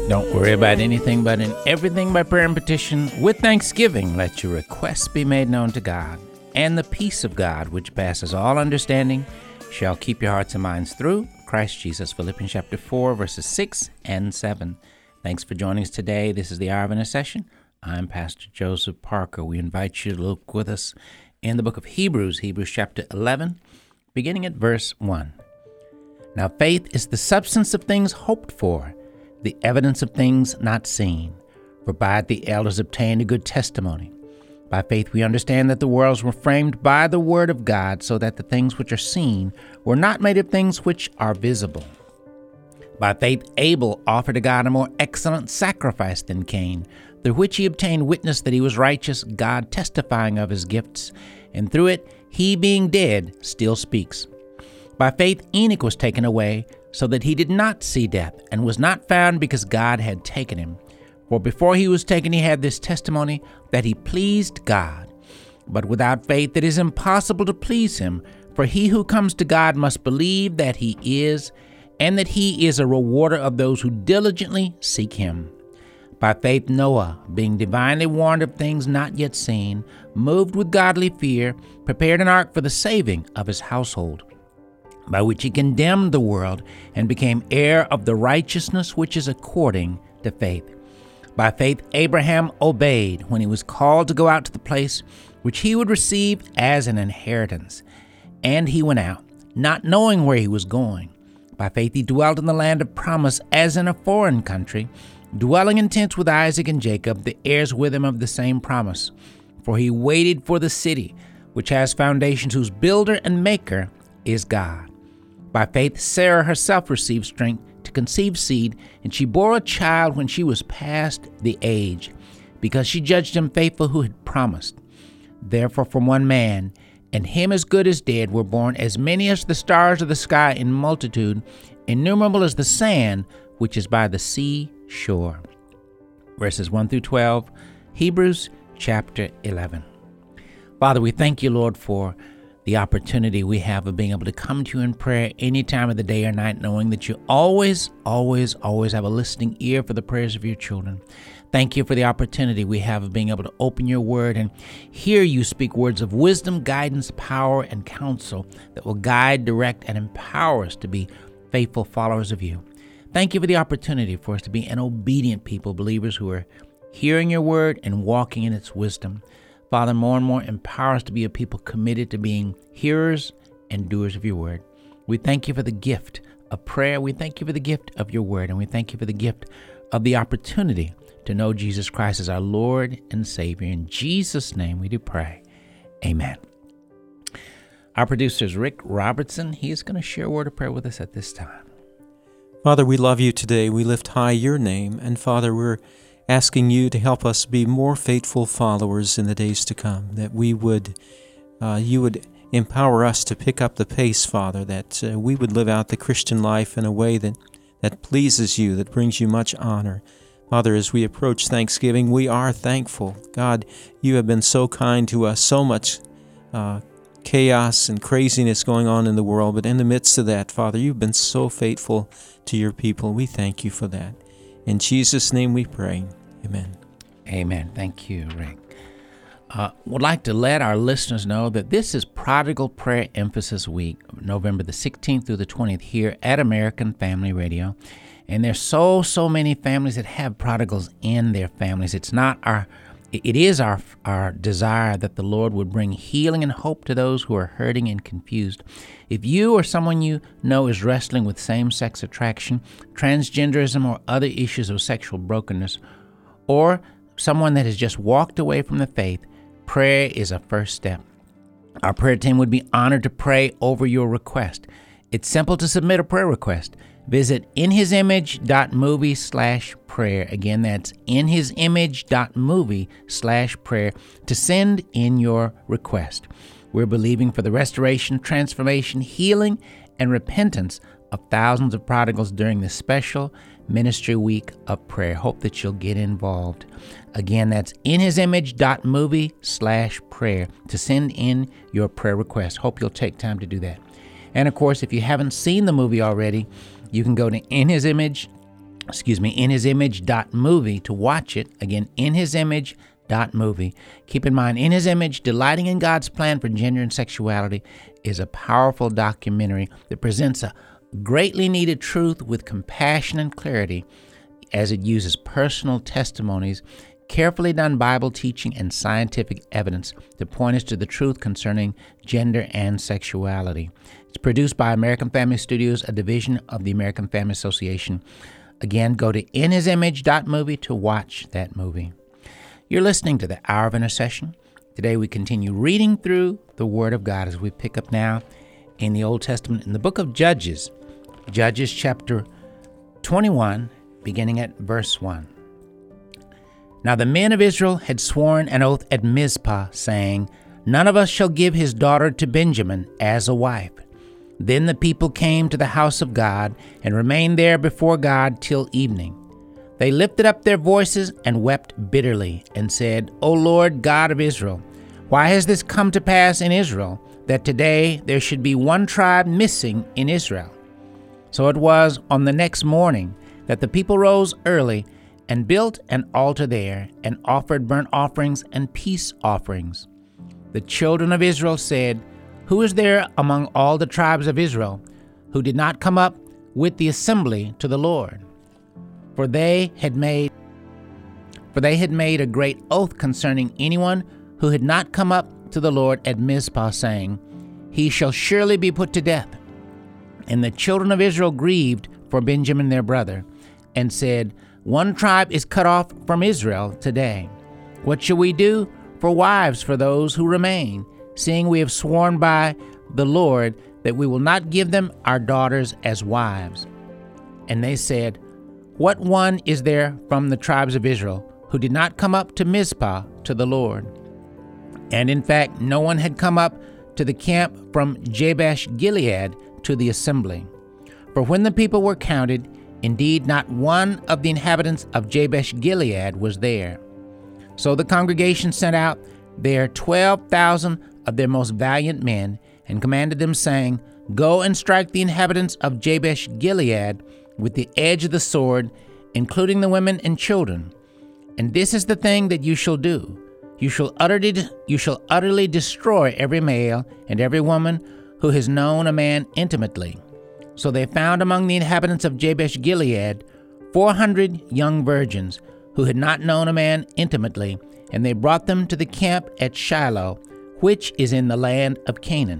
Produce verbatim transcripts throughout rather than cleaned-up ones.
Don't worry about anything, but in everything by prayer and petition, with thanksgiving, let your requests be made known to God. And the peace of God, which passes all understanding, shall keep your hearts and minds through Christ Jesus. Philippians chapter four, verses six and seven. Thanks for joining us today. This is the Hour of Intercession. I'm Pastor Joseph Parker. We invite you to look with us in the book of Hebrews, Hebrews chapter eleven, beginning at verse one. Now faith is the substance of things hoped for, the evidence of things not seen. For by it the elders obtained a good testimony. By faith we understand that the worlds were framed by the word of God, so that the things which are seen were not made of things which are visible. By faith Abel offered to God a more excellent sacrifice than Cain, through which he obtained witness that he was righteous, God testifying of his gifts, and through it he, being dead, still speaks. By faith Enoch was taken away, so that he did not see death, and was not found because God had taken him. For before he was taken he had this testimony, that he pleased God. But without faith it is impossible to please him, for he who comes to God must believe that he is, and that he is a rewarder of those who diligently seek him. By faith Noah, being divinely warned of things not yet seen, moved with godly fear, prepared an ark for the saving of his household, by which he condemned the world, and became heir of the righteousness which is according to faith. By faith Abraham obeyed when he was called to go out to the place which he would receive as an inheritance. And he went out, not knowing where he was going. By faith he dwelt in the land of promise as in a foreign country, dwelling in tents with Isaac and Jacob, the heirs with him of the same promise. For he waited for the city, which has foundations, whose builder and maker is God. By faith Sarah herself received strength to conceive seed, and she bore a child when she was past the age, because she judged him faithful who had promised. Therefore from one man, and him as good as dead, were born as many as the stars of the sky in multitude, innumerable as the sand which is by the sea shore. Verses one through twelve, Hebrews chapter eleven. Father, we thank you, Lord, for the opportunity we have of being able to come to you in prayer any time of the day or night, knowing that you always, always, always have a listening ear for the prayers of your children. Thank you for the opportunity we have of being able to open your word and hear you speak words of wisdom, guidance, power, and counsel that will guide, direct, and empower us to be faithful followers of you. Thank you for the opportunity for us to be an obedient people, believers who are hearing your word and walking in its wisdom. Father, more and more empower us to be a people committed to being hearers and doers of your word. We thank you for the gift of prayer. We thank you for the gift of your word. And we thank you for the gift of the opportunity to know Jesus Christ as our Lord and Savior. In Jesus' name we do pray. Amen. Our producer is Rick Robertson. He is going to share a word of prayer with us at this time. Father, we love you today. We lift high your name. And Father, we're asking you to help us be more faithful followers in the days to come, that we would, uh, you would empower us to pick up the pace, Father, that uh, we would live out the Christian life in a way that, that pleases you, that brings you much honor. Father, as we approach Thanksgiving, we are thankful. God, you have been so kind to us, so much uh, chaos and craziness going on in the world, but in the midst of that, Father, you've been so faithful to your people. We thank you for that. In Jesus' name we pray. Amen. Amen. Thank you, Rick. Uh, would like to let our listeners know that this is Prodigal Prayer Emphasis Week, November the sixteenth through the twentieth here at American Family Radio. And there's so, so many families that have prodigals in their families. It's not our, it is our, our desire that the Lord would bring healing and hope to those who are hurting and confused. If you or someone you know is wrestling with same-sex attraction, transgenderism, or other issues of sexual brokenness, or someone that has just walked away from the faith, prayer is a first step. Our prayer team would be honored to pray over your request. It's simple to submit a prayer request. Visit inhisimage.movie slash prayer. Again, that's inhisimage.movie slash prayer to send in your request. We're believing for the restoration, transformation, healing, and repentance of thousands of prodigals during this special Ministry Week of Prayer. Hope that you'll get involved. Again, that's inhisimage.movie slash prayer to send in your prayer request. Hope you'll take time to do that. And of course, if you haven't seen the movie already, you can go to inhisimage excuse me, inhisimage.movie to watch it. Again, inhisimage.movie. Keep in mind, In His Image, Delighting in God's Plan for Gender and Sexuality is a powerful documentary that presents a greatly needed truth with compassion and clarity as it uses personal testimonies, carefully done Bible teaching, and scientific evidence to point us to the truth concerning gender and sexuality. It's produced by American Family Studios, a division of the American Family Association. Again, go to inhisimage.movie to watch that movie. You're listening to the Hour of Intercession. Today we continue reading through the Word of God as we pick up now in the Old Testament in the book of Judges, Judges chapter twenty-one, beginning at verse one. Now the men of Israel had sworn an oath at Mizpah, saying, None of us shall give his daughter to Benjamin as a wife. Then the people came to the house of God and remained there before God till evening. They lifted up their voices and wept bitterly and said, O Lord God of Israel, why has this come to pass in Israel, that today there should be one tribe missing in Israel? So it was on the next morning that the people rose early and built an altar there, and offered burnt offerings and peace offerings. The children of Israel said, Who is there among all the tribes of Israel who did not come up with the assembly to the Lord? For they had made for they had made a great oath concerning anyone who had not come up to the Lord at Mizpah, saying, He shall surely be put to death. And the children of Israel grieved for Benjamin their brother, and said, One tribe is cut off from Israel today. What shall we do for wives for those who remain, seeing we have sworn by the Lord that we will not give them our daughters as wives? And they said, What one is there from the tribes of Israel who did not come up to Mizpah to the Lord? And in fact, no one had come up to the camp from Jabesh Gilead to the assembly. For when the people were counted, indeed, not one of the inhabitants of Jabesh Gilead was there. So the congregation sent out there twelve thousand of their most valiant men, and commanded them, saying, Go and strike the inhabitants of Jabesh Gilead with the edge of the sword, including the women and children. And this is the thing that you shall do. You shall utterly, you shall utterly destroy every male and every woman who has known a man intimately. So they found among the inhabitants of Jabesh Gilead four hundred young virgins who had not known a man intimately, and they brought them to the camp at Shiloh, which is in the land of Canaan.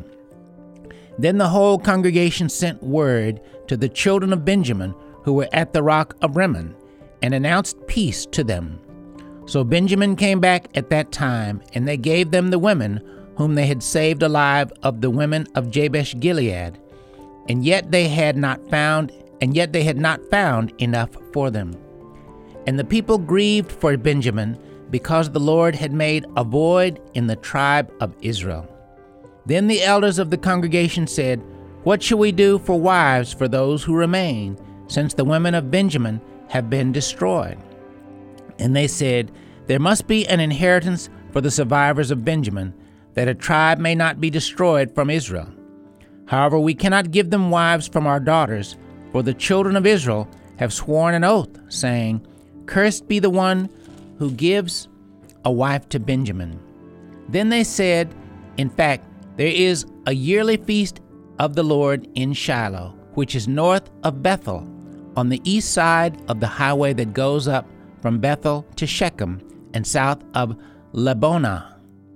Then the whole congregation sent word to the children of Benjamin who were at the rock of Rimmon, and announced peace to them. So Benjamin came back at that time, and they gave them the women whom they had saved alive of the women of Jabesh Gilead. And yet they had not found, and yet they had not found enough for them. And the people grieved for Benjamin, because the Lord had made a void in the tribe of Israel. Then the elders of the congregation said, What shall we do for wives for those who remain, since the women of Benjamin have been destroyed? And they said, There must be an inheritance for the survivors of Benjamin, that a tribe may not be destroyed from Israel. However, we cannot give them wives from our daughters, for the children of Israel have sworn an oath, saying, Cursed be the one who gives a wife to Benjamin. Then they said, In fact, there is a yearly feast of the Lord in Shiloh, which is north of Bethel, on the east side of the highway that goes up from Bethel to Shechem, and south of Lebonah.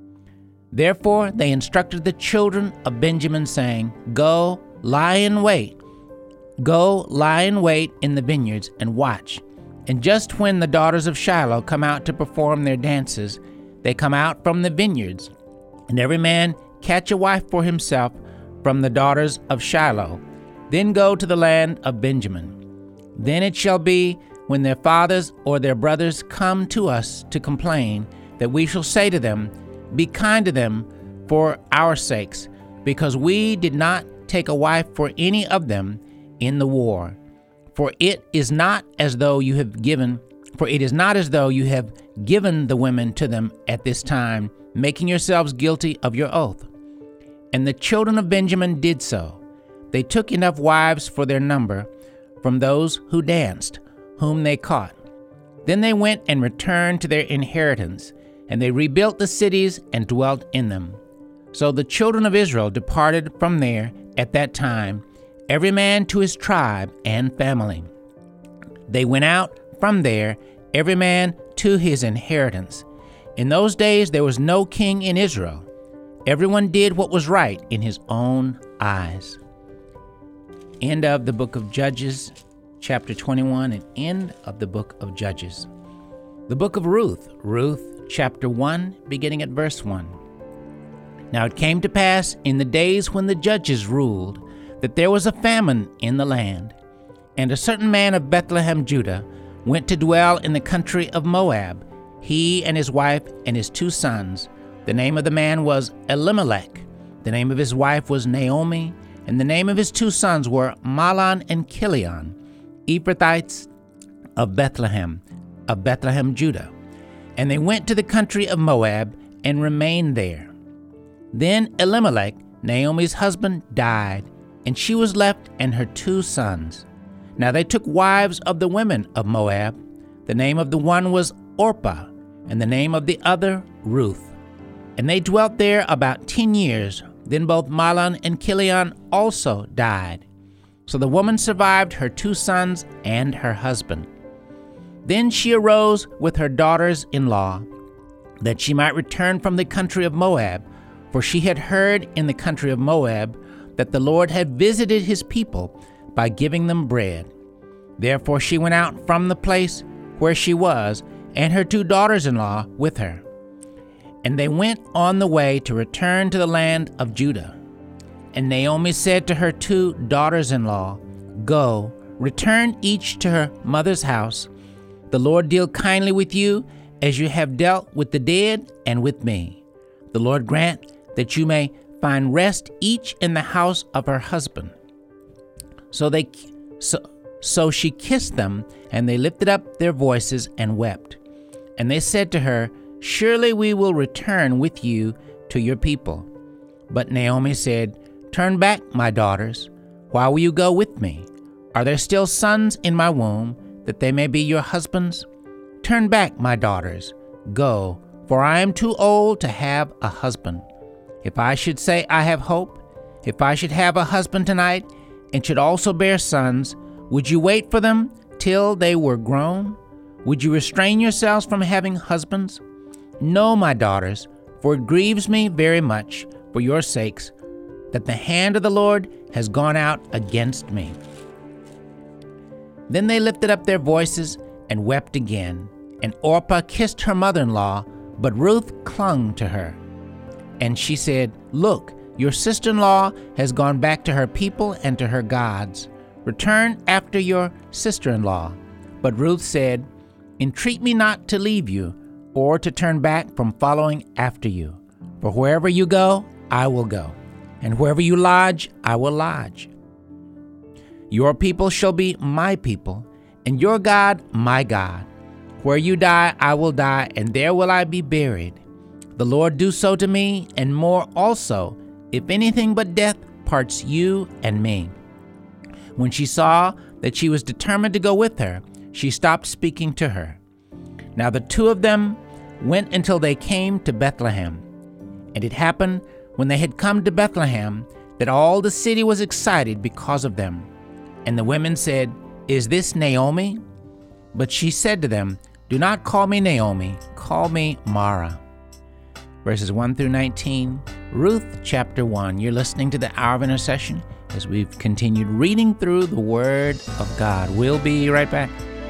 Therefore they instructed the children of Benjamin, saying, Go, lie in wait. Go, lie in wait in the vineyards, and watch. And just when the daughters of Shiloh come out to perform their dances, they come out from the vineyards, and every man catch a wife for himself from the daughters of Shiloh. Then go to the land of Benjamin. Then it shall be, when their fathers or their brothers come to us to complain, that we shall say to them, Be kind to them for our sakes, because we did not take a wife for any of them in the war. For it is not as though you have given, for it is not as though you have given the women to them at this time, making yourselves guilty of your oath. And the children of Benjamin did so. They took enough wives for their number from those who danced, whom they caught. Then they went and returned to their inheritance, and they rebuilt the cities and dwelt in them. So the children of Israel departed from there at that time, every man to his tribe and family. They went out from there, every man to his inheritance. In those days there was no king in Israel. Everyone did what was right in his own eyes. End of the book of Judges, chapter twenty-one, and end of the book of Judges. The book of Ruth, Ruth, chapter one, beginning at verse one. Now it came to pass in the days when the judges ruled that there was a famine in the land, and a certain man of Bethlehem, Judah, went to dwell in the country of Moab, he and his wife and his two sons. The name of the man was Elimelech, the name of his wife was Naomi, and the name of his two sons were Mahlon and Chilion, Ephrathites of Bethlehem, of Bethlehem, Judah. And they went to the country of Moab and remained there. Then Elimelech, Naomi's husband, died, and she was left and her two sons. Now they took wives of the women of Moab. The name of the one was Orpah, and the name of the other Ruth. And they dwelt there about ten years. Then both Mahlon and Chilion also died. So the woman survived her two sons and her husband. Then she arose with her daughters-in-law, that she might return from the country of Moab, for she had heard in the country of Moab that the Lord had visited his people by giving them bread. Therefore she went out from the place where she was, and her two daughters-in-law with her. And they went on the way to return to the land of Judah. And Naomi said to her two daughters-in-law, Go, return each to her mother's house. The Lord deal kindly with you, as you have dealt with the dead and with me. The Lord grant that you may find rest each in the house of her husband. So they, so, so she kissed them, and they lifted up their voices and wept. And they said to her, Surely we will return with you to your people. But Naomi said, Turn back, my daughters. Why will you go with me? Are there still sons in my womb, that they may be your husbands? Turn back, my daughters. Go, for I am too old to have a husband. If I should say I have hope, if I should have a husband tonight, and should also bear sons, would you wait for them till they were grown? Would you restrain yourselves from having husbands? No, my daughters, for it grieves me very much for your sakes that the hand of the Lord has gone out against me. Then they lifted up their voices and wept again, and Orpah kissed her mother-in-law, but Ruth clung to her. And she said, Look, your sister-in-law has gone back to her people and to her gods. Return after your sister-in-law. But Ruth said, Entreat me not to leave you, or to turn back from following after you. For wherever you go, I will go, and wherever you lodge, I will lodge. Your people shall be my people, and your God my God. Where you die, I will die, and there will I be buried. The Lord do so to me, and more also, if anything but death parts you and me. When she saw that she was determined to go with her, she stopped speaking to her. Now the two of them went until they came to Bethlehem. And it happened, when they had come to Bethlehem, that all the city was excited because of them. And the women said, Is this Naomi? But she said to them, Do not call me Naomi, call me Mara. Verses one through nineteen, Ruth chapter one. You're listening to the Hour of Intercession as we've continued reading through the Word of God. We'll be right back.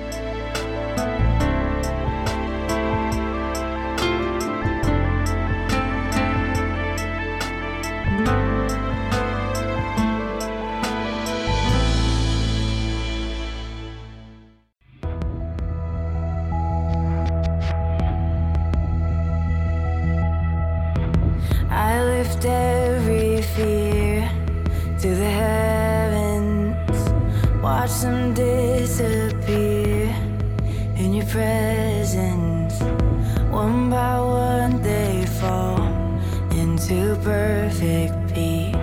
I lift every fear to the heavens, watch them disappear in your presence. One by one they fall into perfect peace.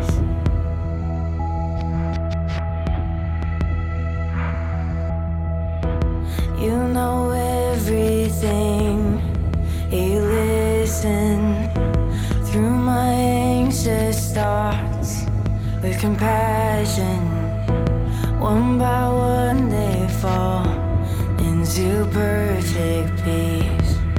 everything. You listen through my anxious thoughts with compassion. One by one they fall into perfect peace.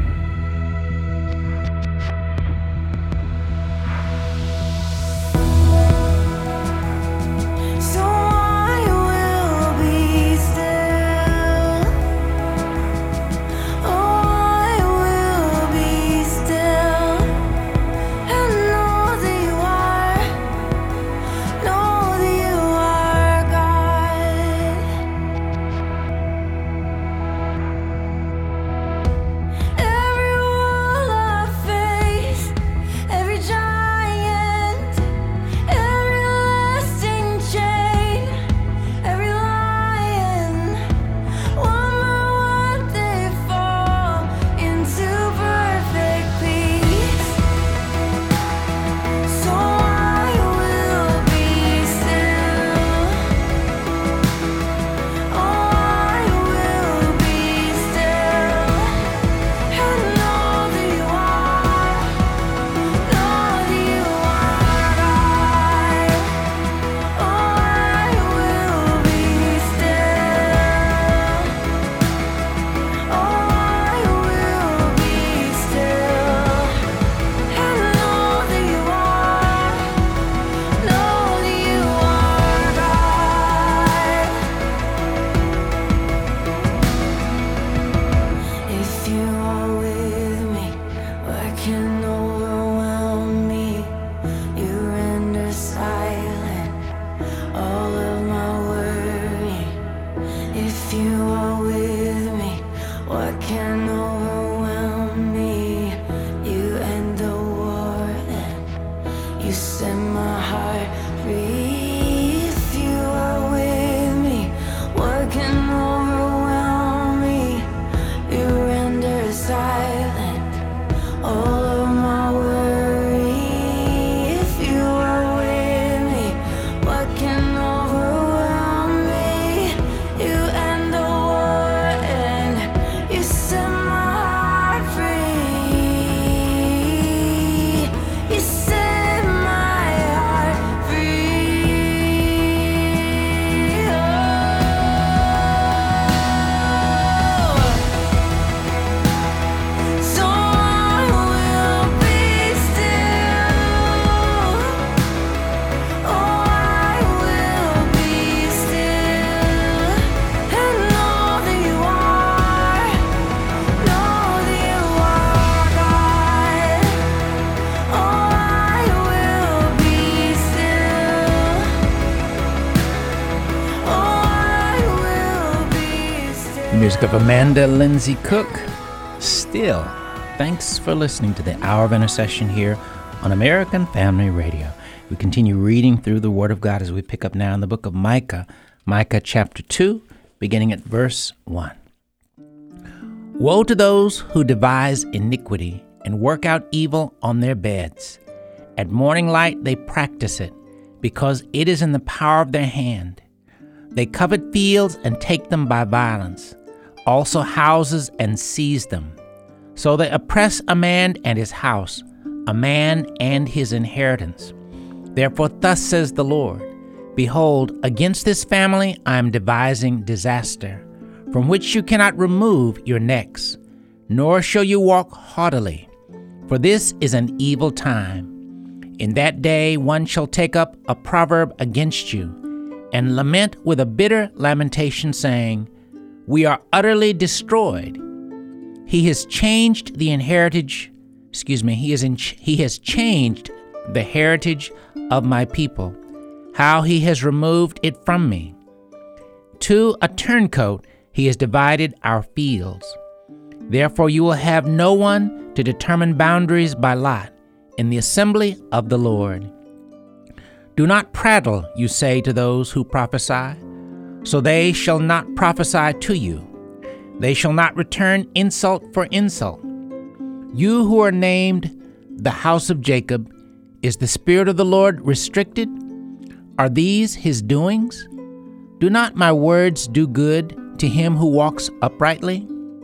Music of Amanda Lindsay Cook. Still, thanks for listening to the Hour of Intercession here on American Family Radio. We continue reading through the Word of God as we pick up now in the book of Micah, Micah chapter two, beginning at verse one. Woe to those who devise iniquity and work out evil on their beds. At morning light they practice it, because it is in the power of their hand. They covet fields and take them by violence, also houses and seize them. So they oppress a man and his house, a man and his inheritance. Therefore thus says the Lord, Behold, against this family I am devising disaster, from which you cannot remove your necks, nor shall you walk haughtily. For this is an evil time. In that day one shall take up a proverb against you, and lament with a bitter lamentation, saying, We are utterly destroyed. He has changed the heritage, excuse me, he, is in, he has changed the heritage of my people, how he has removed it from me. To a turncoat he has divided our fields. Therefore you will have no one to determine boundaries by lot in the assembly of the Lord. Do not prattle, you say to those who prophesy, so they shall not prophesy to you. They shall not return insult for insult. You who are named the house of Jacob, is the Spirit of the Lord restricted? Are these his doings? Do not my words do good to him who walks uprightly?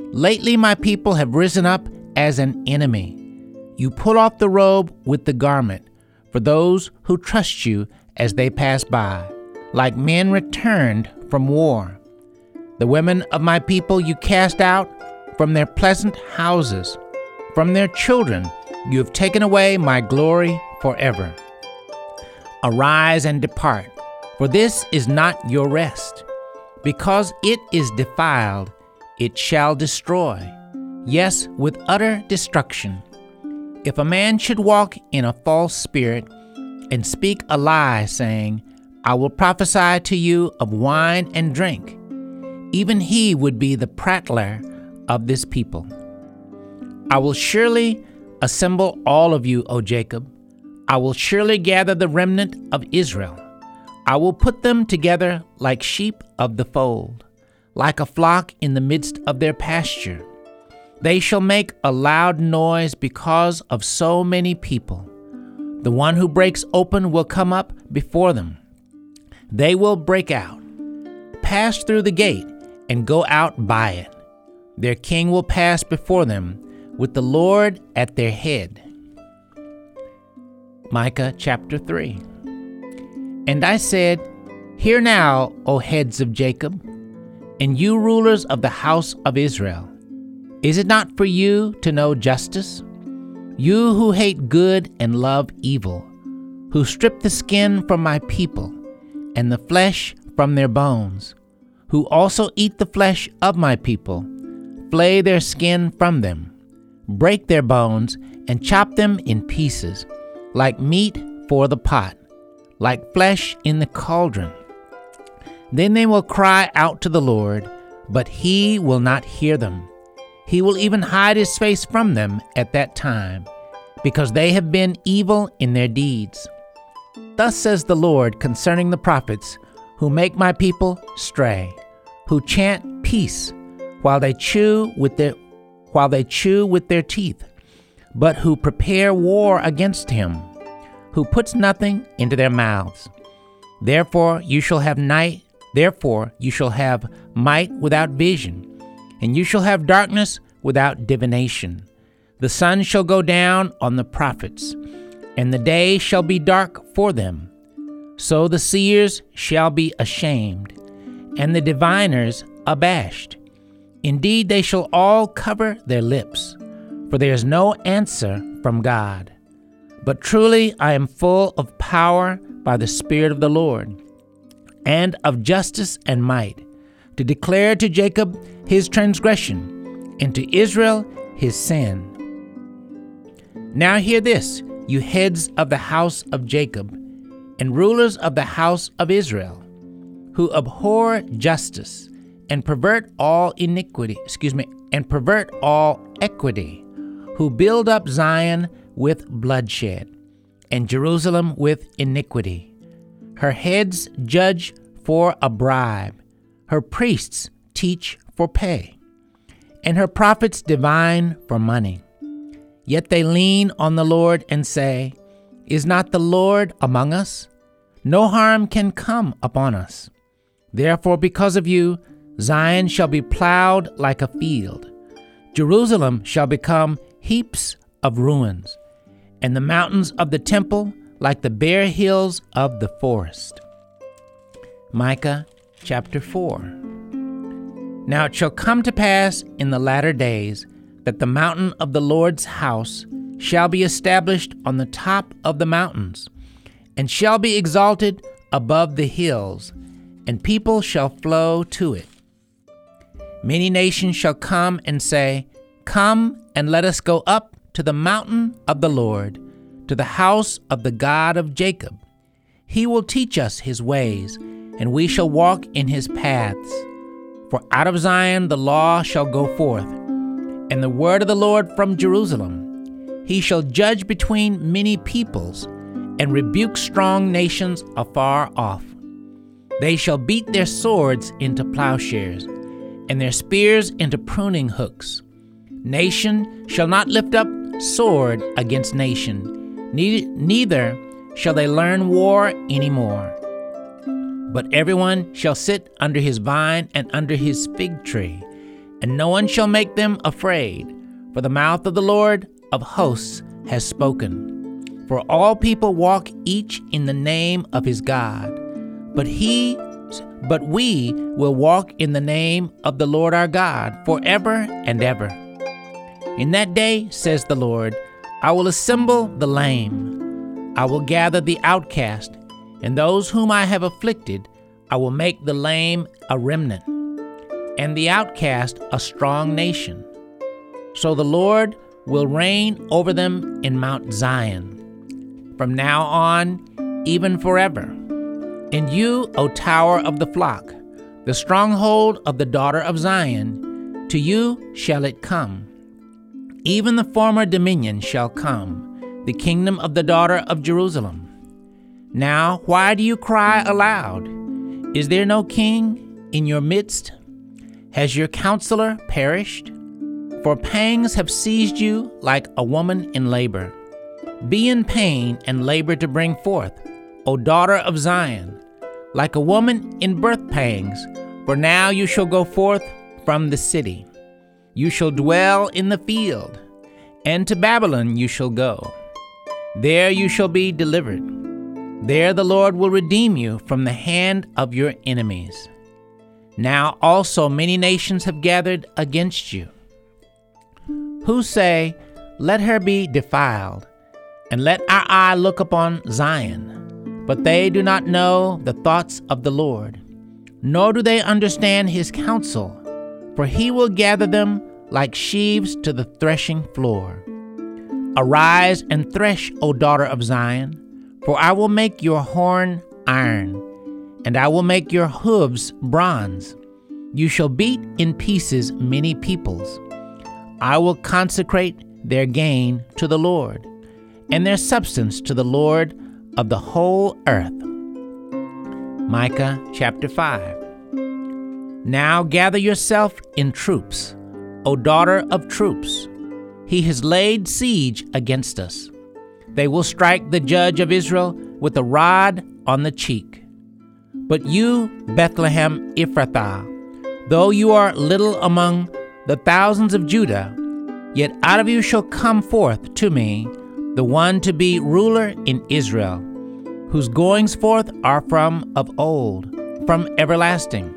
Lately my people have risen up as an enemy. You pull off the robe with the garment for those who trust you as they pass by, like men returned from war. The women of my people you cast out from their pleasant houses. From their children you have taken away my glory forever. Arise and depart, for this is not your rest. Because it is defiled, it shall destroy, yes, with utter destruction. If a man should walk in a false spirit and speak a lie, saying, I will prophesy to you of wine and drink, even he would be the prattler of this people. I will surely assemble all of you, O Jacob. I will surely gather the remnant of Israel. I will put them together like sheep of the fold, like a flock in the midst of their pasture. They shall make a loud noise because of so many people. The one who breaks open will come up before them. They will break out, pass through the gate, and go out by it. Their king will pass before them, with the Lord at their head. Micah chapter three. And I said, Hear now, O heads of Jacob, and you rulers of the house of Israel. Is it not for you to know justice? You who hate good and love evil, who strip the skin from my people, and the flesh from their bones, who also eat the flesh of my people, flay their skin from them, break their bones, and chop them in pieces, like meat for the pot, like flesh in the cauldron. Then they will cry out to the Lord, but he will not hear them. He will even hide his face from them at that time, because they have been evil in their deeds. Thus says the Lord concerning the prophets who make my people stray, who chant peace while they chew with their while they chew with their teeth, but who prepare war against him, who puts nothing into their mouths. Therefore you shall have night, therefore you shall have might without vision, and you shall have darkness without divination. The sun shall go down on the prophets, and the day shall be dark for them. So the seers shall be ashamed, and the diviners abashed. Indeed, they shall all cover their lips, for there is no answer from God. But truly I am full of power by the Spirit of the Lord, and of justice and might, to declare to Jacob his transgression, and to Israel his sin. Now hear this, you heads of the house of Jacob, and rulers of the house of Israel, who abhor justice, and pervert all iniquity, excuse me, and pervert all equity, who build up Zion with bloodshed, and Jerusalem with iniquity. Her heads judge for a bribe, her priests teach for pay, and her prophets divine for money. Yet they lean on the Lord and say, Is not the Lord among us? No harm can come upon us. Therefore, because of you, Zion shall be plowed like a field. Jerusalem shall become heaps of ruins, and the mountains of the temple like the bare hills of the forest. Micah chapter four. Now it shall come to pass in the latter days that the mountain of the Lord's house shall be established on the top of the mountains, and shall be exalted above the hills, and people shall flow to it. Many nations shall come and say, Come and let us go up to the mountain of the Lord, to the house of the God of Jacob. He will teach us his ways, and we shall walk in his paths. For out of Zion the law shall go forth, and the word of the Lord from Jerusalem. He shall judge between many peoples, and rebuke strong nations afar off. They shall beat their swords into plowshares, and their spears into pruning hooks. Nation shall not lift up sword against nation, neither shall they learn war any more. But everyone shall sit under his vine and under his fig tree, and no one shall make them afraid, for the mouth of the Lord of hosts has spoken. For all people walk each in the name of his God, but he, but we will walk in the name of the Lord our God forever and ever. In that day, says the Lord, I will assemble the lame, I will gather the outcast, and those whom I have afflicted, I will make the lame a remnant, and the outcast a strong nation. So the Lord will reign over them in Mount Zion, from now on, even forever. And you, O tower of the flock, the stronghold of the daughter of Zion, to you shall it come. Even the former dominion shall come, the kingdom of the daughter of Jerusalem. Now, why do you cry aloud? Is there no king in your midst? Has your counselor perished? For pangs have seized you like a woman in labor. Be in pain and labor to bring forth, O daughter of Zion, like a woman in birth pangs. For now you shall go forth from the city. You shall dwell in the field, and to Babylon you shall go. There you shall be delivered. There the Lord will redeem you from the hand of your enemies. Now also many nations have gathered against you, who say, let her be defiled, and let our eye look upon Zion. But they do not know the thoughts of the Lord, nor do they understand his counsel, for he will gather them like sheaves to the threshing floor. Arise and thresh, O daughter of Zion, for I will make your horn iron, and I will make your hooves bronze. You shall beat in pieces many peoples. I will consecrate their gain to the Lord, and their substance to the Lord of the whole earth. Micah chapter five. Now gather yourself in troops, O daughter of troops. He has laid siege against us. They will strike the judge of Israel with a rod on the cheek. But you, Bethlehem Ephrathah, though you are little among the thousands of Judah, yet out of you shall come forth to me the one to be ruler in Israel, whose goings forth are from of old, from everlasting.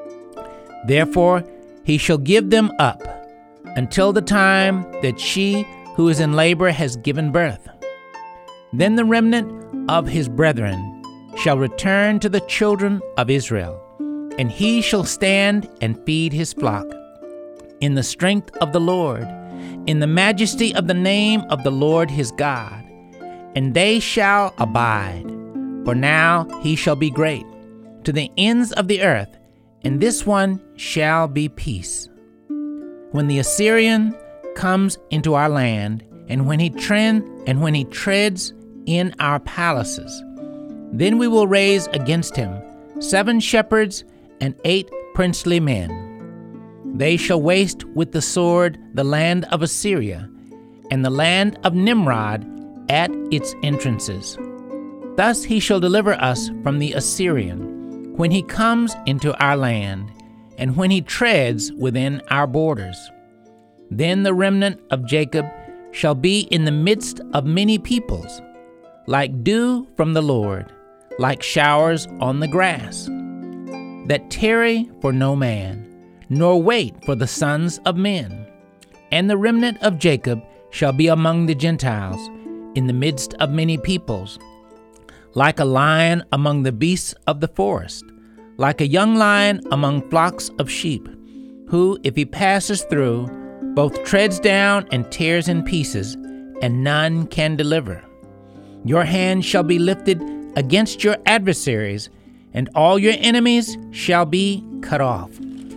Therefore he shall give them up until the time that she who is in labor has given birth. Then the remnant of his brethren shall return to the children of Israel, and he shall stand and feed his flock in the strength of the Lord, in the majesty of the name of the Lord his God. And they shall abide, for now he shall be great to the ends of the earth, and this one shall be peace. When the Assyrian comes into our land, and when he trend and when he treads in our palaces, then we will raise against him seven shepherds and eight princely men. They shall waste with the sword the land of Assyria, and the land of Nimrod at its entrances. Thus he shall deliver us from the Assyrian, when he comes into our land, and when he treads within our borders. Then the remnant of Jacob shall be in the midst of many peoples, like dew from the Lord, like showers on the grass, that tarry for no man, nor wait for the sons of men. And the remnant of Jacob shall be among the Gentiles, in the midst of many peoples, like a lion among the beasts of the forest, like a young lion among flocks of sheep, who, if he passes through, both treads down and tears in pieces, and none can deliver. Your hand shall be lifted against your adversaries, and all your enemies shall be cut off.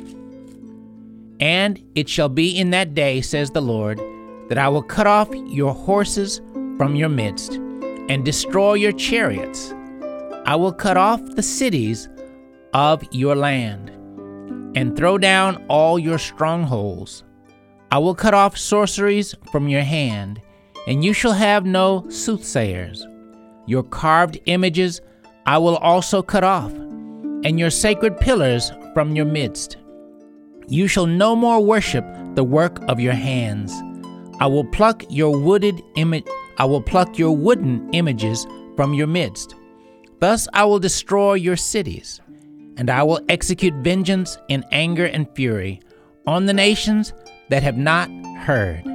And it shall be in that day, says the Lord, that I will cut off your horses from your midst, and destroy your chariots. I will cut off the cities of your land, and throw down all your strongholds. I will cut off sorceries from your hand, and you shall have no soothsayers. Your carved images I will also cut off, and your sacred pillars from your midst. You shall no more worship the work of your hands. I will pluck your wooded image. I will pluck your wooden images from your midst. Thus I will destroy your cities, and I will execute vengeance in anger and fury on the nations that have not heard.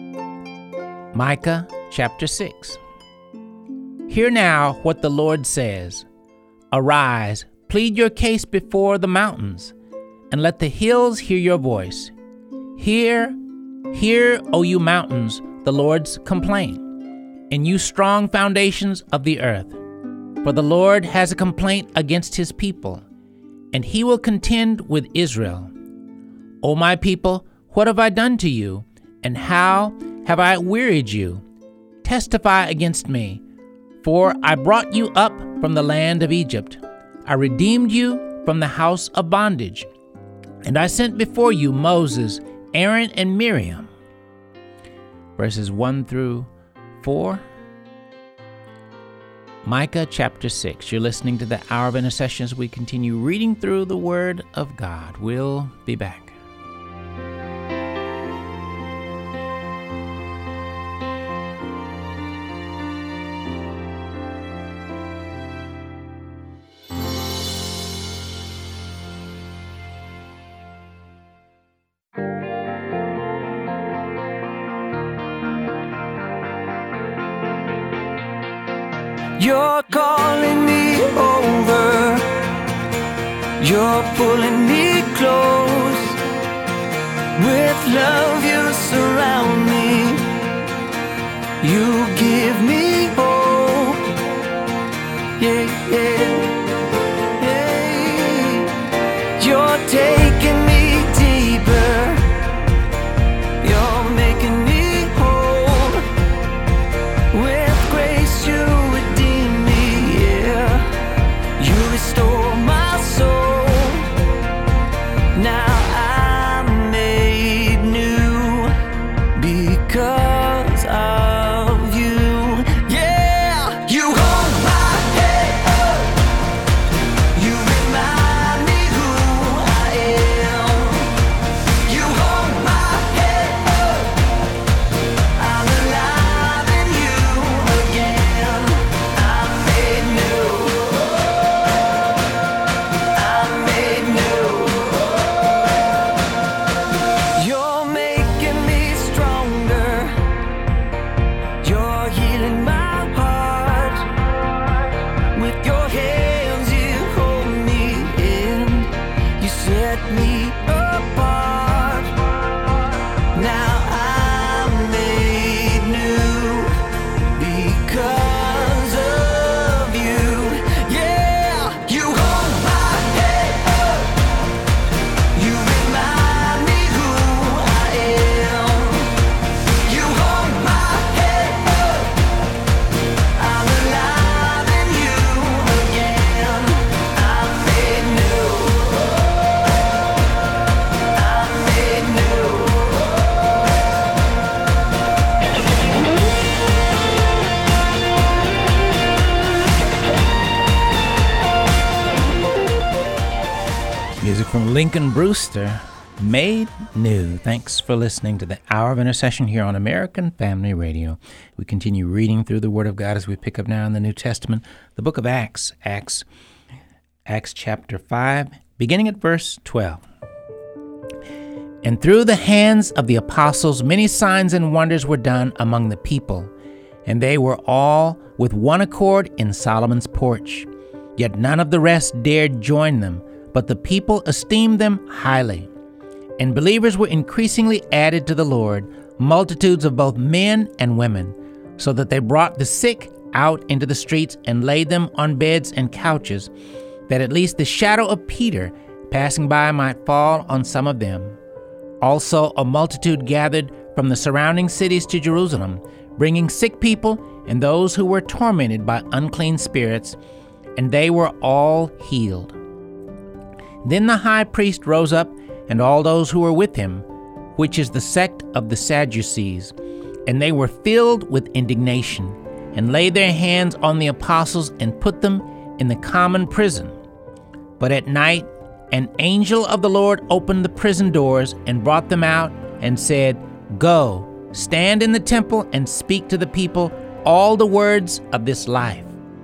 Micah chapter six. Hear now what the Lord says. Arise, plead your case before the mountains, and let the hills hear your voice. Hear, hear, O you mountains, the Lord's complaint, and you strong foundations of the earth. For the Lord has a complaint against his people, and he will contend with Israel. O my people, what have I done to you, and how have I wearied you? Testify against me, for I brought you up from the land of Egypt. I redeemed you from the house of bondage, and I sent before you Moses, Aaron, and Miriam. Verses one through four. Micah chapter six. You're listening to the Hour of Intercession as we continue reading through the Word of God. We'll be back. You're calling me over, you're pulling me close. With love you surround me, you give me hope. Yeah, yeah, yeah. You're taking me deeper, you're making me whole. With grace you redeem me, yeah. You restore my soul. Now I'm made new because of you. Yeah, you hold my head up, you remind me who I am. You hold my head up, I'm alive in you again. I'm made new, I'm made new. You're making me stronger, you're healing my heart. With your hands you hold me in, you set me apart. Now I'm made new because of you. Yeah, you hold my head up, you remind me who I am. You hold my head up, I'm alive in you again. I'm made new, I'm made new. Music from Lincoln Brewster, Made New. Thanks for listening to the Hour of Intercession here on American Family Radio. We continue reading through the Word of God as we pick up now in the New Testament, the book of Acts, Acts, Acts chapter five, beginning at verse twelve. And through the hands of the apostles, many signs and wonders were done among the people, and they were all with one accord in Solomon's porch. Yet none of the rest dared join them, but the people esteemed them highly. And believers were increasingly added to the Lord, multitudes of both men and women, so that they brought the sick out into the streets and laid them on beds and couches, that at least the shadow of Peter passing by might fall on some of them. Also a multitude gathered from the surrounding cities to Jerusalem, bringing sick people and those who were tormented by unclean spirits, and they were all healed. Then the high priest rose up, and all those who were with him, which is the sect of the Sadducees, and they were filled with indignation, and laid their hands on the apostles and put them in the common prison. But at night, an angel of the Lord opened the prison doors and brought them out and said, "Go, stand in the temple and speak to the people all the words of this life."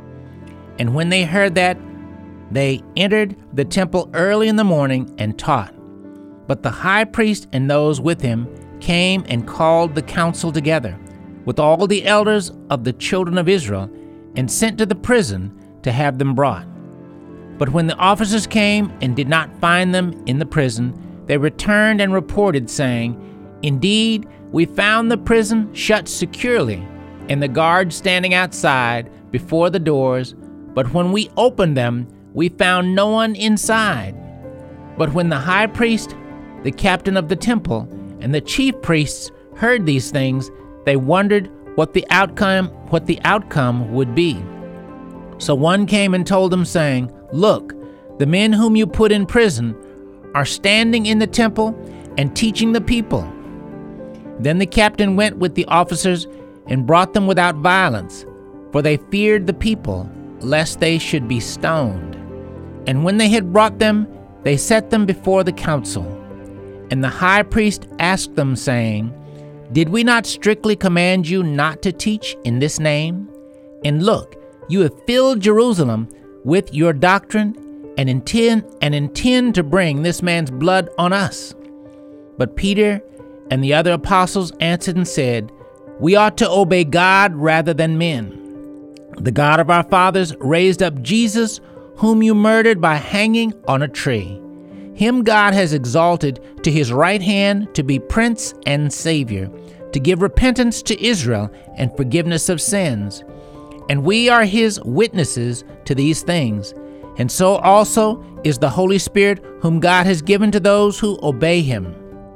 And when they heard that, they entered the temple early in the morning and taught. But the high priest and those with him came and called the council together with all the elders of the children of Israel and sent to the prison to have them brought. But when the officers came and did not find them in the prison, they returned and reported, saying, "Indeed, we found the prison shut securely and the guards standing outside before the doors, but when we opened them, we found no one inside." But when the high priest, the captain of the temple, and the chief priests heard these things, they wondered what the outcome what the outcome would be. So one came and told them, saying, "Look, the men whom you put in prison are standing in the temple and teaching the people." Then the captain went with the officers and brought them without violence, for they feared the people, lest they should be stoned. And when they had brought them, they set them before the council. And the high priest asked them, saying, "Did we not strictly command you not to teach in this name? And look, you have filled Jerusalem with your doctrine and intend and intend to bring this man's blood on us." But Peter and the other apostles answered and said, "We ought to obey God rather than men. The God of our fathers raised up Jesus, whom you murdered by hanging on a tree. Him God has exalted to his right hand to be Prince and Savior, to give repentance to Israel and forgiveness of sins. And we are his witnesses to these things. And so also is the Holy Spirit, whom God has given to those who obey him."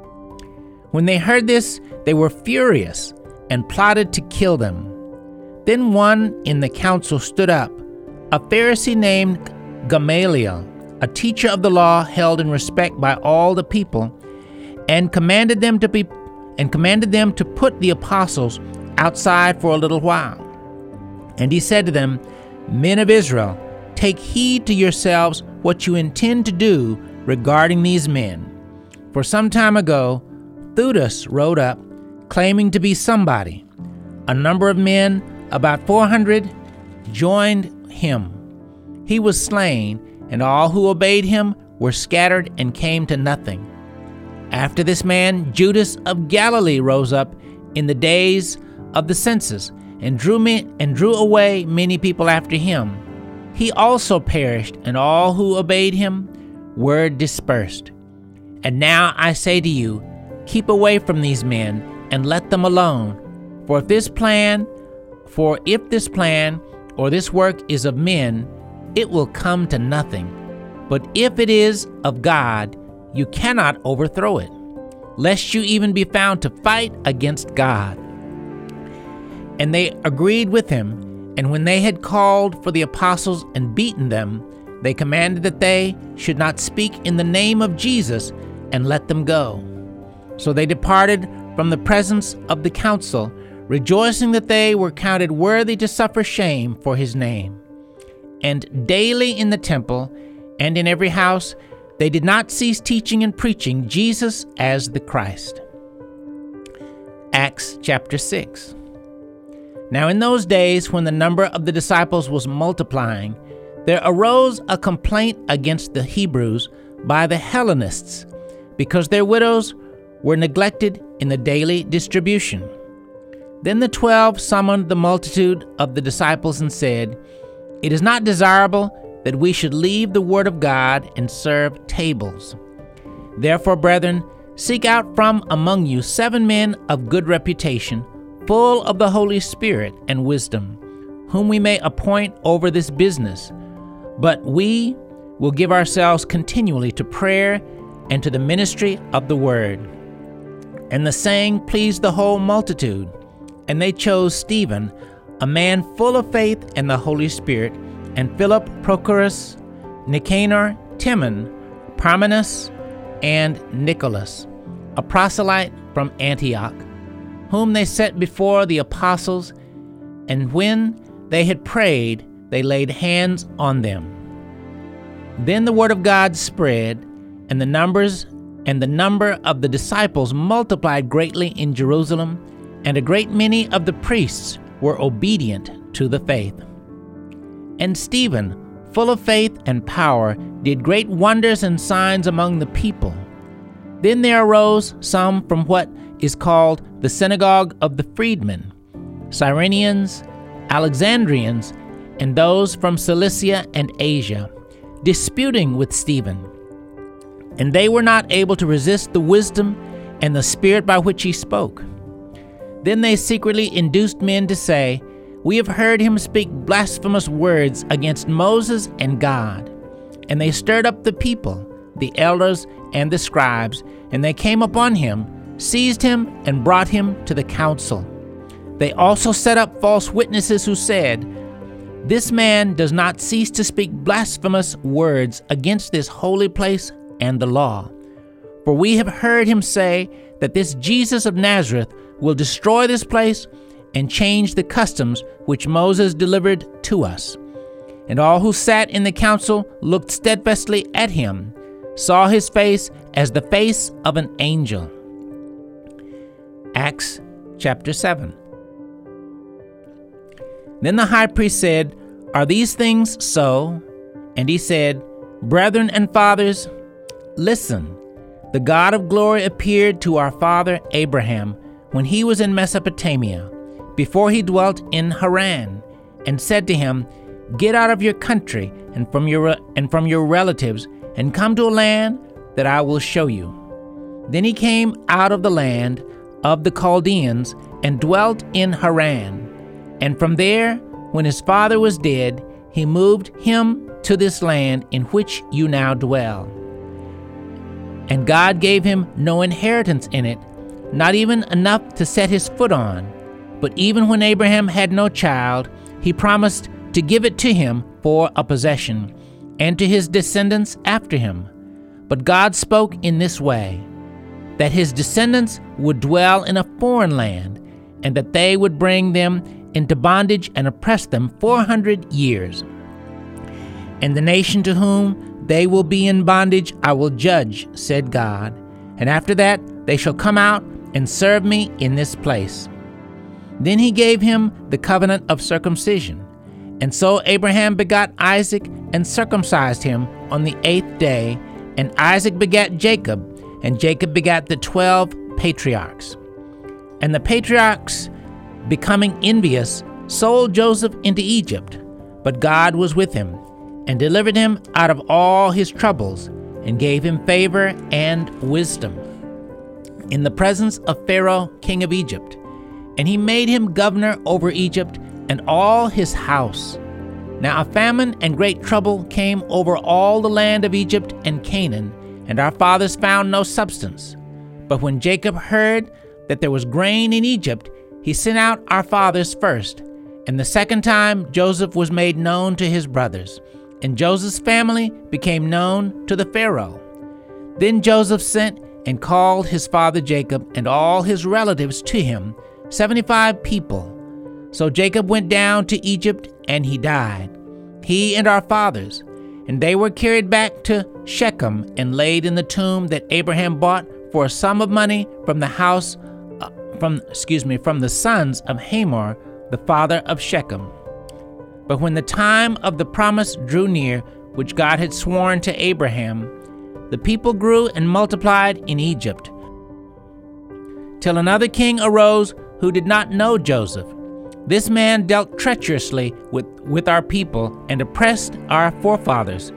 When they heard this, they were furious and plotted to kill them. Then one in the council stood up, a Pharisee named Gamaliel, a teacher of the law held in respect by all the people, and commanded them to be and commanded them to put the apostles outside for a little while. And he said to them, "Men of Israel, take heed to yourselves what you intend to do regarding these men. For some time ago, Theudas rode up, claiming to be somebody. A number of men, about four hundred, joined him. He was slain, and all who obeyed him were scattered and came to nothing. After this man, Judas of Galilee rose up in the days of the census, and drew me, and drew away many people after him. He also perished, and all who obeyed him were dispersed. And now I say to you, keep away from these men and let them alone. For if this plan, for if this plan or this work is of men, it will come to nothing. But if it is of God, you cannot overthrow it, lest you even be found to fight against God." And they agreed with him, and when they had called for the apostles and beaten them, they commanded that they should not speak in the name of Jesus, and let them go. So they departed from the presence of the council, rejoicing that they were counted worthy to suffer shame for his name. And daily in the temple and in every house they did not cease teaching and preaching Jesus as the Christ. Acts chapter six. Now in those days, when the number of the disciples was multiplying, there arose a complaint against the Hebrews by the Hellenists, because their widows were neglected in the daily distribution. Then the twelve summoned the multitude of the disciples and said, "It is not desirable that we should leave the word of God and serve tables. Therefore, brethren, seek out from among you seven men of good reputation, full of the Holy Spirit and wisdom, whom we may appoint over this business. But we will give ourselves continually to prayer and to the ministry of the word." And the saying pleased the whole multitude. And they chose Stephen, a man full of faith and the Holy Spirit, and Philip, Prochorus, Nicanor, Timon, Parmenas, and Nicholas, a proselyte from Antioch, whom they set before the apostles, and when they had prayed, they laid hands on them. Then the word of God spread, and the numbers and the number of the disciples multiplied greatly in Jerusalem, and a great many of the priests were obedient to the faith. And Stephen, full of faith and power, did great wonders and signs among the people. Then there arose some from what is called the synagogue of the freedmen, Cyrenians, Alexandrians, and those from Cilicia and Asia, disputing with Stephen. And they were not able to resist the wisdom and the spirit by which he spoke. Then they secretly induced men to say, "We have heard him speak blasphemous words against Moses and God." And they stirred up the people, the elders and the scribes, and they came upon him, seized him, and brought him to the council. They also set up false witnesses who said, "This man does not cease to speak blasphemous words against this holy place and the law. For we have heard him say that this Jesus of Nazareth will destroy this place and change the customs which Moses delivered to us." And all who sat in the council looked steadfastly at him, saw his face as the face of an angel. Acts chapter seven. Then the high priest said, "Are these things so?" And he said, "Brethren and fathers, listen. The God of glory appeared to our father Abraham when he was in Mesopotamia, before he dwelt in Haran, and said to him, 'Get out of your country and from your and from your relatives, and come to a land that I will show you.' Then he came out of the land of the Chaldeans and dwelt in Haran. And from there, when his father was dead, he moved him to this land in which you now dwell. And God gave him no inheritance in it, not even enough to set his foot on. But even when Abraham had no child, he promised to give it to him for a possession, and to his descendants after him. But God spoke in this way, that his descendants would dwell in a foreign land, and that they would bring them into bondage and oppress them four hundred years. And the nation to whom they will be in bondage I will judge, said God, and after that they shall come out and serve me in this place." Then he gave him the covenant of circumcision. And so Abraham begot Isaac and circumcised him on the eighth day, and Isaac begat Jacob, and Jacob begat the twelve patriarchs. And the patriarchs, becoming envious, sold Joseph into Egypt. But God was with him, and delivered him out of all his troubles, and gave him favor and wisdom in the presence of Pharaoh, king of Egypt. And he made him governor over Egypt and all his house. Now a famine and great trouble came over all the land of Egypt and Canaan, and our fathers found no substance. But when Jacob heard that there was grain in Egypt, he sent out our fathers first. And the second time Joseph was made known to his brothers, and Joseph's family became known to the Pharaoh. Then Joseph sent and called his father Jacob and all his relatives to him, seventy-five people. So Jacob went down to Egypt, and he died, he and our fathers. And they were carried back to Shechem and laid in the tomb that Abraham bought for a sum of money from the house, uh, from excuse me, from the sons of Hamor, the father of Shechem. But when the time of the promise drew near, which God had sworn to Abraham, the people grew and multiplied in Egypt, till another king arose who did not know Joseph. This man dealt treacherously with, with our people and oppressed our forefathers,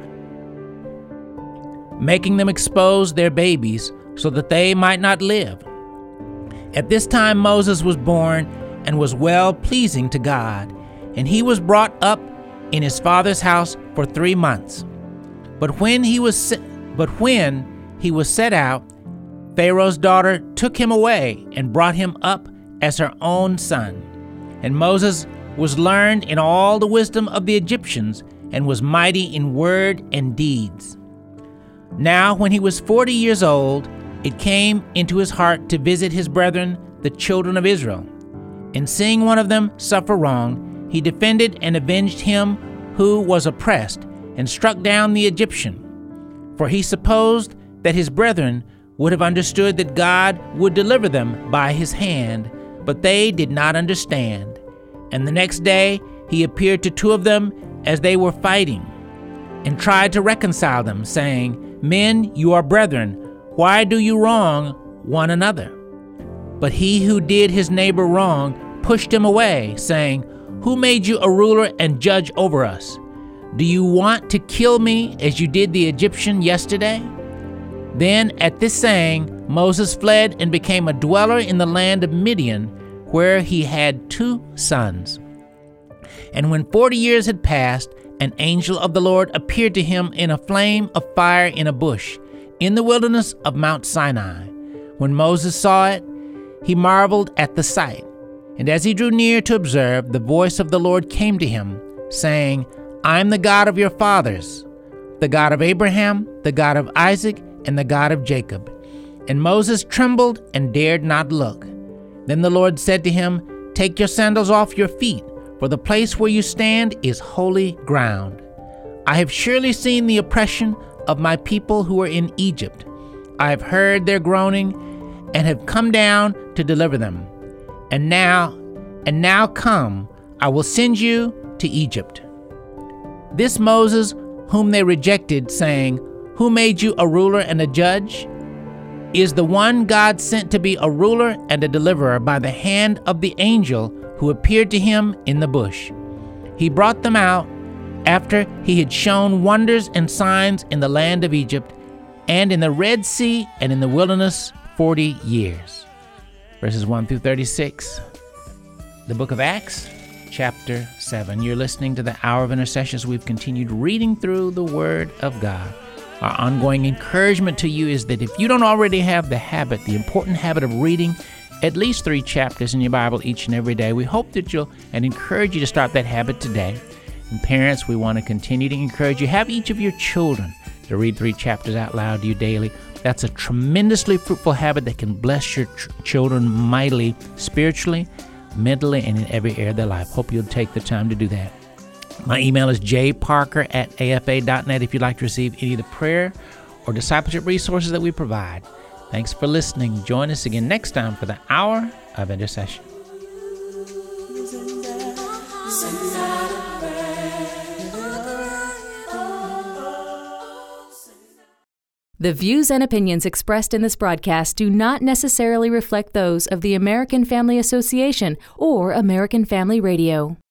making them expose their babies so that they might not live. At this time Moses was born and was well-pleasing to God, and he was brought up in his father's house for three months. But when he was se- but when he was set out, Pharaoh's daughter took him away and brought him up as her own son. And Moses was learned in all the wisdom of the Egyptians, and was mighty in word and deeds. Now when he was forty years old, it came into his heart to visit his brethren, the children of Israel. And seeing one of them suffer wrong, he defended and avenged him who was oppressed, and struck down the Egyptian. For he supposed that his brethren would have understood that God would deliver them by his hand, but they did not understand. And the next day he appeared to two of them as they were fighting, and tried to reconcile them, saying, Men, you are brethren, why do you wrong one another? But he who did his neighbor wrong pushed him away, saying, Who made you a ruler and judge over us? Do you want to kill me as you did the Egyptian yesterday? Then at this saying, Moses fled and became a dweller in the land of Midian, where he had two sons. And when forty years had passed, an angel of the Lord appeared to him in a flame of fire in a bush, in the wilderness of Mount Sinai. When Moses saw it, he marveled at the sight. And as he drew near to observe, the voice of the Lord came to him, saying, I am the God of your fathers, the God of Abraham, the God of Isaac, and the God of Jacob. And Moses trembled and dared not look. Then the Lord said to him, Take your sandals off your feet, for the place where you stand is holy ground. I have surely seen the oppression of my people who are in Egypt. I have heard their groaning and have come down to deliver them. And now, and now come, I will send you to Egypt. This Moses, whom they rejected, saying, Who made you a ruler and a judge? Is the one God sent to be a ruler and a deliverer by the hand of the angel who appeared to him in the bush. He brought them out after he had shown wonders and signs in the land of Egypt and in the Red Sea and in the wilderness forty years. Verses one through thirty-six. The book of Acts, chapter seven. You're listening to the Hour of Intercession as we've continued reading through the Word of God. Our ongoing encouragement to you is that if you don't already have the habit, the important habit of reading at least three chapters in your Bible each and every day, we hope that you'll and encourage you to start that habit today. And parents, we want to continue to encourage you. Have each of your children to read three chapters out loud to you daily. That's a tremendously fruitful habit that can bless your ch- children mightily, spiritually, mentally, and in every area of their life. Hope you'll take the time to do that. My email is j parker at a f a dot net if you'd like to receive any of the prayer or discipleship resources that we provide. Thanks for listening. Join us again next time for the Hour of Intercession. The views and opinions expressed in this broadcast do not necessarily reflect those of the American Family Association or American Family Radio.